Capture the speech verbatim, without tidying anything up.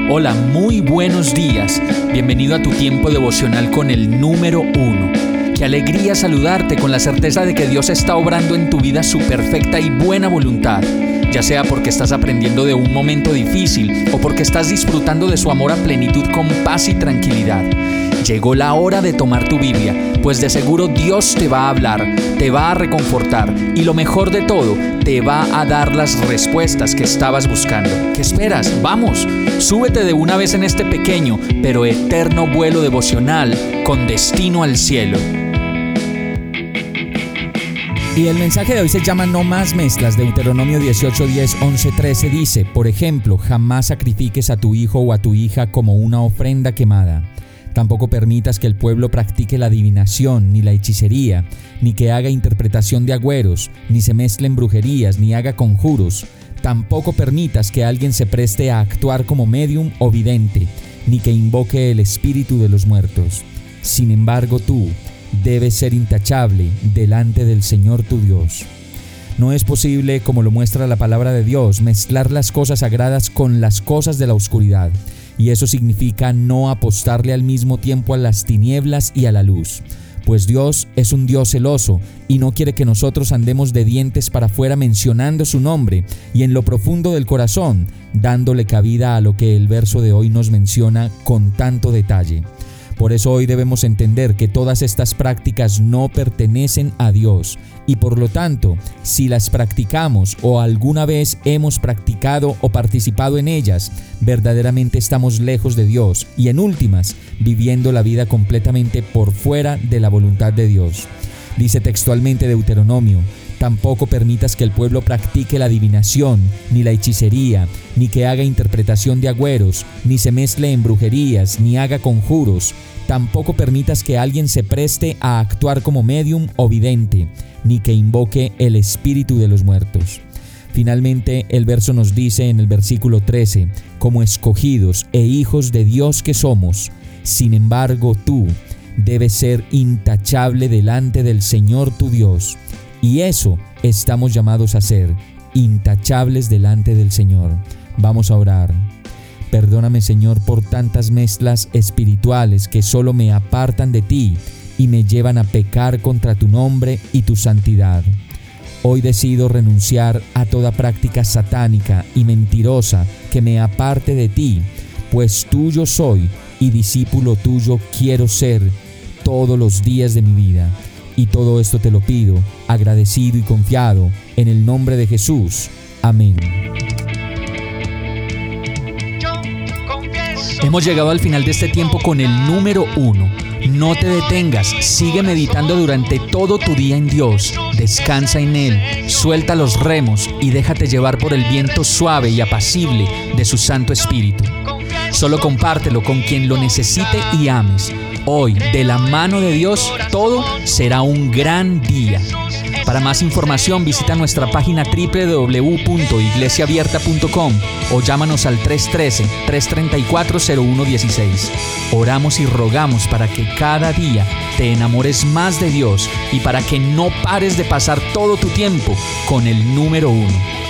Hola, muy buenos días. Bienvenido a tu tiempo devocional con el número uno. Qué alegría saludarte con la certeza de que Dios está obrando en tu vida su perfecta y buena voluntad, ya sea porque estás aprendiendo de un momento difícil o porque estás disfrutando de su amor a plenitud con paz y tranquilidad. Llegó la hora de tomar tu Biblia, pues de seguro Dios te va a hablar, te va a reconfortar y lo mejor de todo, te va a dar las respuestas que estabas buscando. ¿Qué esperas? ¡Vamos! Súbete de una vez en este pequeño pero eterno vuelo devocional con destino al cielo. Y el mensaje de hoy se llama No más mezclas. Deuteronomio dieciocho, diez, once, trece dice: Por ejemplo, jamás sacrifiques a tu hijo o a tu hija como una ofrenda quemada. Tampoco permitas que el pueblo practique la adivinación, ni la hechicería, ni que haga interpretación de agüeros, ni se mezclen brujerías, ni haga conjuros. Tampoco permitas que alguien se preste a actuar como médium o vidente, ni que invoque el espíritu de los muertos. Sin embargo, tú debes ser intachable delante del Señor tu Dios. No es posible, como lo muestra la palabra de Dios, mezclar las cosas sagradas con las cosas de la oscuridad. Y eso significa no apostarle al mismo tiempo a las tinieblas y a la luz. Pues Dios es un Dios celoso y no quiere que nosotros andemos de dientes para afuera mencionando su nombre y en lo profundo del corazón, dándole cabida a lo que el verso de hoy nos menciona con tanto detalle. Por eso hoy debemos entender que todas estas prácticas no pertenecen a Dios y por lo tanto, si las practicamos o alguna vez hemos practicado o participado en ellas, verdaderamente estamos lejos de Dios y en últimas, viviendo la vida completamente por fuera de la voluntad de Dios. Dice textualmente Deuteronomio: Tampoco permitas que el pueblo practique la adivinación, ni la hechicería, ni que haga interpretación de agüeros, ni se mezcle en brujerías, ni haga conjuros. Tampoco permitas que alguien se preste a actuar como médium o vidente, ni que invoque el espíritu de los muertos. Finalmente, el verso nos dice en el versículo trece: Como escogidos e hijos de Dios que somos, sin embargo tú debes ser intachable delante del Señor tu Dios. Y eso estamos llamados a ser, intachables delante del Señor. Vamos a orar. Perdóname, Señor, por tantas mezclas espirituales que solo me apartan de ti y me llevan a pecar contra tu nombre y tu santidad. Hoy decido renunciar a toda práctica satánica y mentirosa que me aparte de ti, pues tuyo soy y discípulo tuyo quiero ser todos los días de mi vida. Y todo esto te lo pido, agradecido y confiado, en el nombre de Jesús. Amén. Hemos llegado al final de este tiempo con el número uno. No te detengas, sigue meditando durante todo tu día en Dios. Descansa en Él, suelta los remos y déjate llevar por el viento suave y apacible de su Santo Espíritu. Solo compártelo con quien lo necesite y ames. Hoy, de la mano de Dios, todo será un gran día. Para más información, visita nuestra página doble u doble u doble u punto iglesia abierta punto com o llámanos al tres uno tres, tres tres cuatro, cero uno uno seis. Oramos y rogamos para que cada día te enamores más de Dios y para que no pares de pasar todo tu tiempo con el número uno.